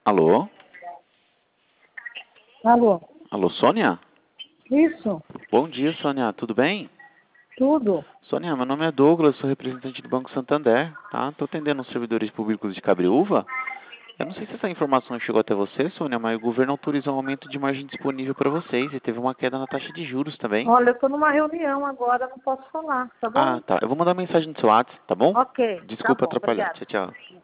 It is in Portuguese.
Alô? Alô? Alô, Sônia? Isso, Bom dia, Sônia. Tudo bem? tudo. Sônia, meu nome é Douglas, sou representante do Banco Santander, tá? Estou atendendo os servidores públicos de Cabreúva. Eu não sei se essa informação chegou até você, Sônia, mas o governo autorizou um aumento de margem disponível para vocês e teve uma queda na taxa de juros também. Olha, eu estou numa reunião agora, não posso falar, tá Ah, bom? tá. Eu vou mandar mensagem no seu WhatsApp, tá bom? Ok, tá Desculpa bom, atrapalhar. obrigada. Tchau, tchau.